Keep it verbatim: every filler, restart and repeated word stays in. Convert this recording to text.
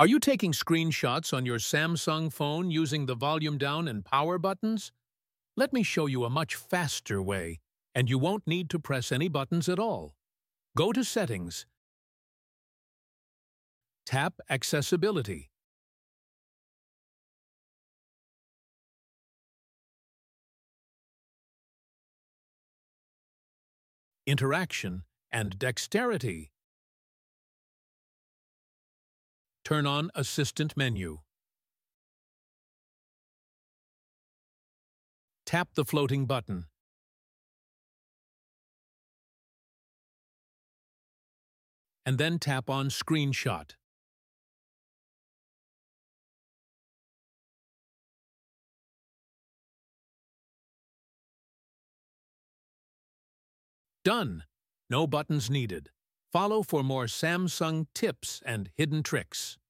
Are you taking screenshots on your Samsung phone using the volume down and power buttons? Let me show you a much faster way, and you won't need to press any buttons at all. Go to Settings. Tap Accessibility. Interaction and Dexterity. Turn on Assistant menu. Tap the floating button. And then tap on Screenshot. Done! No buttons needed. Follow for more Samsung tips and hidden tricks.